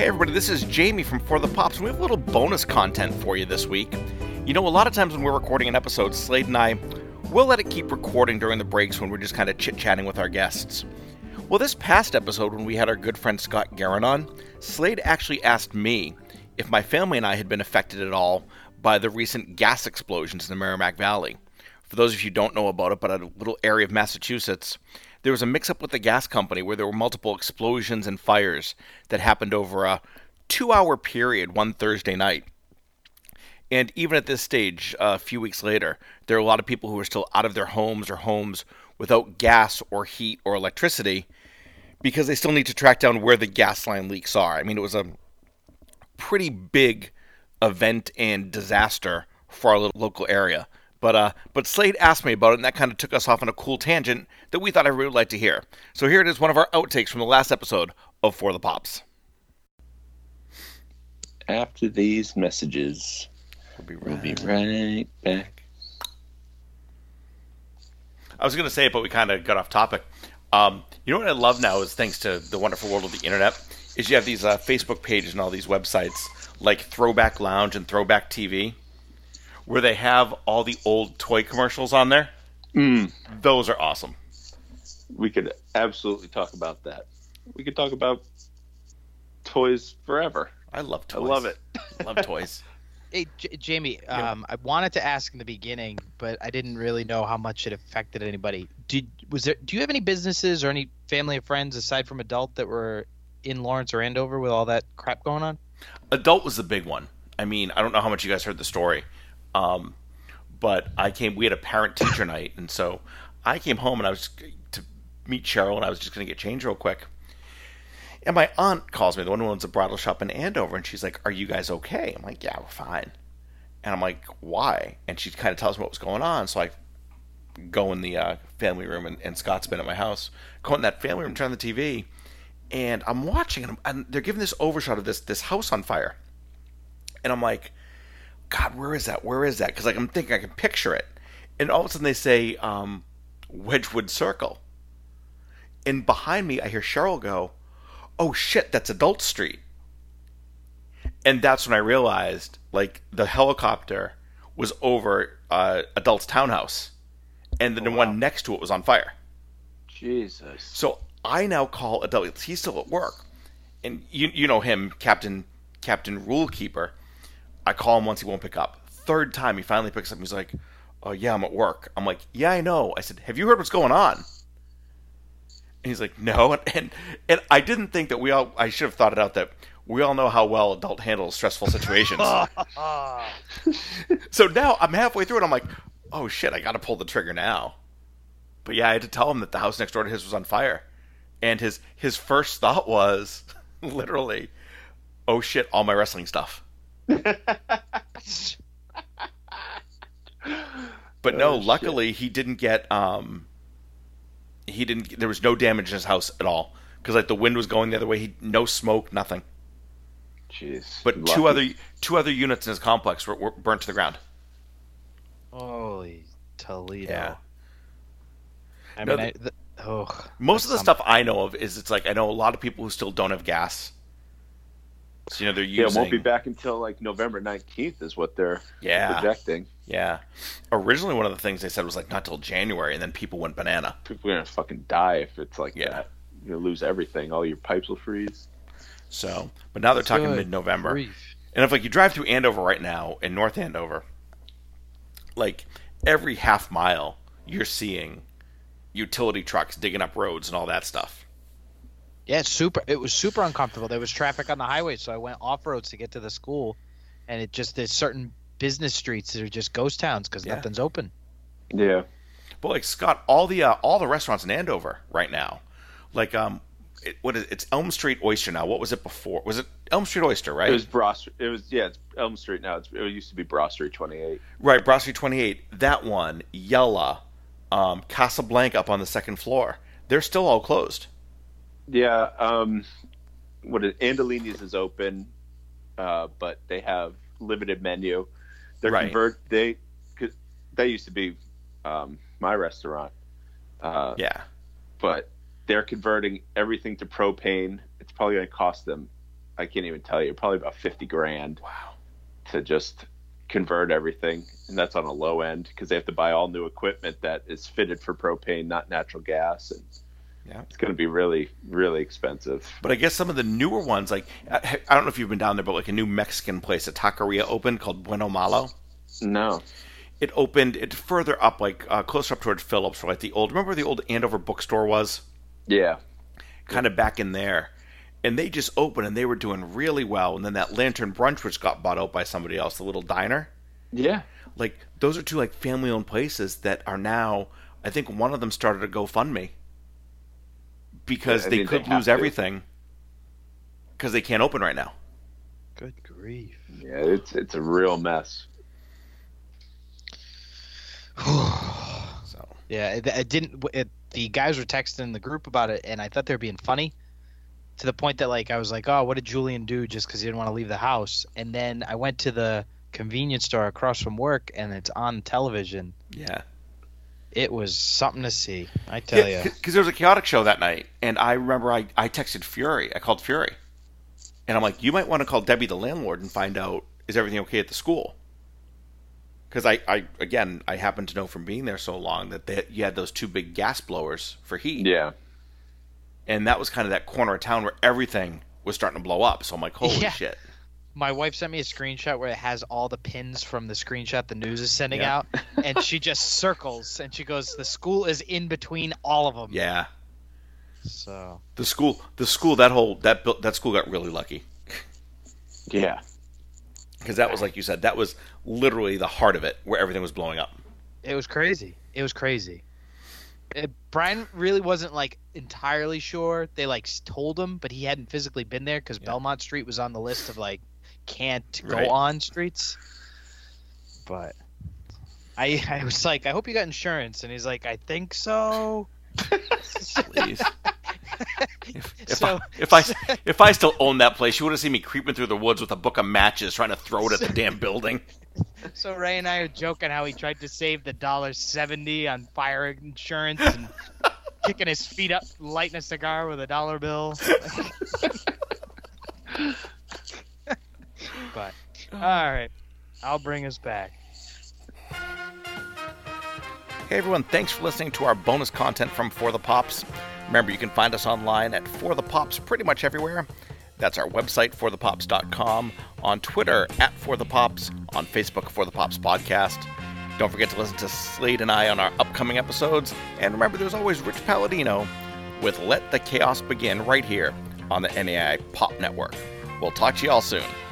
Hey everybody, this is Jamie from For the Pops, and we have a little bonus content for you this week. You know, a lot of times when we're recording an episode, Slade and I will let it keep recording during the breaks when we're just kind of chit-chatting with our guests. Well, this past episode, when we had our good friend Scott Guerin on, Slade actually asked me if my family and I had been affected at all by the recent gas explosions in the Merrimack Valley. For those of you who don't know about it, but a little area of Massachusetts, there was a mix-up with the gas company where there were multiple explosions and fires that happened over a 2-hour period one Thursday night. And even at this stage, a few weeks later, there are a lot of people who are still out of their homes or homes without gas or heat or electricity because they still need to track down where the gas line leaks are. I mean, it was a pretty big event and disaster for our little local area. But Slade asked me about it, and that kind of took us off on a cool tangent that we thought everybody would like to hear. So here it is, one of our outtakes from the last episode of For the Pops. After these messages, we'll be right back. I was going to say it, but we kind of got off topic. You know what I love now is, thanks to the wonderful world of the internet, is you have these Facebook pages and all these websites like Throwback Lounge and Throwback TV, where they have all the old toy commercials on there. Those are awesome. We could absolutely talk about that. We could talk about toys forever. I love toys. I love it. I love toys. Hey, Jamie, Yeah. I wanted to ask in the beginning, but I didn't really know how much it affected anybody. Do you have any businesses or any family or friends aside from Adult that were in Lawrence or Andover with all that crap going on? Adult was the big one. I mean, I don't know how much you guys heard the story. But we had a parent-teacher night, and so I came home and I was to meet Cheryl, and I was just going to get changed real quick. And my aunt calls me, the one who owns a bridal shop in Andover, and she's like, "Are you guys okay?" I'm like, "Yeah, we're fine." And I'm like, "Why?" And she kind of tells me what was going on, so I go in the family room, and Scott's been at my house. Go in that family room, turn on the TV, and I'm watching, and they're giving this overshot of this house on fire. And I'm like, God, where is that? Where is that? Because I'm thinking I can picture it. And all of a sudden they say Wedgwood Circle. And behind me I hear Cheryl go, "Oh shit, that's Adult Street." And that's when I realized, like, the helicopter was over Adult's townhouse. And then the one next to it was on fire. Jesus. So I now call Adult. He's still at work. And you know him, Captain Rule Keeper. I call him once, he won't pick up. Third time, he finally picks up. He's like, "Oh, yeah, I'm at work." I'm like, "Yeah, I know." I said, "Have you heard what's going on?" And he's like, "No." And I didn't think that I should have thought it out that we all know how well Adult handles stressful situations. So now I'm halfway through it. I'm like, "Oh, shit, I got to pull the trigger now." But yeah, I had to tell him that the house next door to his was on fire. And his first thought was, literally, "Oh, shit, all my wrestling stuff." But no, luckily he didn't get there was no damage in his house at all, because like the wind was going the other way. No smoke, nothing. Jeez. But lucky. two other units in his complex were burnt to the ground. Holy Toledo. Yeah. I No, mean, most of the stuff I know of is, it's like, I know a lot of people who still don't have gas. So, they're using... Yeah, it won't be back until like November 19th is what they're projecting. Yeah. Originally, one of the things they said was like not till January, and then people went banana. People are going to fucking die if it's like that. You'll lose everything. All your pipes will freeze. So, but now they're talking Good mid-November. grief. And if like you drive through Andover right now, in North Andover, like every half mile, you're seeing utility trucks digging up roads and all that stuff. Yeah, it was super uncomfortable. There was traffic on the highway, so I went off roads to get to the school, and there's certain business streets that are just ghost towns because nothing's open. Yeah. But like, Scott, all the restaurants in Andover right now, like it's Elm Street Oyster now. What was it before? Was it Elm Street Oyster, right? It was Broad Street. It's Elm Street now. It used to be Broad Street 28. Right, Broad Street 28. That one, Yella, Casablanca up on the second floor. They're still all closed. Yeah, Andolini's is open, but they have limited menu. That used to be my restaurant. Yeah. But they're converting everything to propane. It's probably going to cost them I can't even tell you, probably about $50,000. Wow. To just convert everything, and that's on a low end because they have to buy all new equipment that is fitted for propane, not natural gas, and it's going to be really, really expensive. But I guess some of the newer ones, like I don't know if you've been down there, but like a new Mexican place, a taqueria opened called Bueno Malo. No. It opened further up, like closer up towards Phillips, like the old. Remember where the old Andover bookstore was? Yeah. Kind of back in there. And they just opened, and they were doing really well. And then that Lantern Brunch, which got bought out by somebody else, the little diner. Yeah. Like, those are two, like, family-owned places that are now, I think one of them started a GoFundMe. Because they could lose everything. Because they can't open right now. Good grief. Yeah, it's a real mess. So. Yeah, the guys were texting the group about it, and I thought they were being funny. To the point that, like, I was like, oh, what did Julian do just because he didn't want to leave the house? And then I went to the convenience store across from work, and it's on television. Yeah. It was something to see, I tell you. Because there was a chaotic show that night, and I remember I texted Fury. I called Fury. And I'm like, you might want to call Debbie, the landlord, and find out, is everything okay at the school? Because I happen to know from being there so long that you had those two big gas blowers for heat. Yeah. And that was kind of that corner of town where everything was starting to blow up. So I'm like, holy shit. My wife sent me a screenshot where it has all the pins from the screenshot the news is sending out. And she just circles. And she goes, the school is in between all of them. Yeah. So. The school, that school got really lucky. Yeah. Because that was, like you said, that was literally the heart of it where everything was blowing up. It was crazy. Brian really wasn't like entirely sure. They like told him, but he hadn't physically been there because Belmont Street was on the list of like can't go on streets. But I was like, I hope you got insurance, and he's like, I think so. Please. If I still owned that place, you would have seen me creeping through the woods with a book of matches trying to throw it at the damn building. So Ray and I are joking how he tried to save the $1.70 on fire insurance and kicking his feet up, lighting a cigar with a $1 bill. But all right, I'll bring us back. Hey everyone, thanks for listening to our bonus content from For the Pops. Remember, you can find us online at For the Pops pretty much everywhere. That's our website, forthepops.com, on Twitter, @ForThePops, on Facebook, For the Pops Podcast. Don't forget to listen to Slade and I on our upcoming episodes. And remember, there's always Rich Palladino with Let the Chaos Begin right here on the NAI Pop Network. We'll talk to you all soon.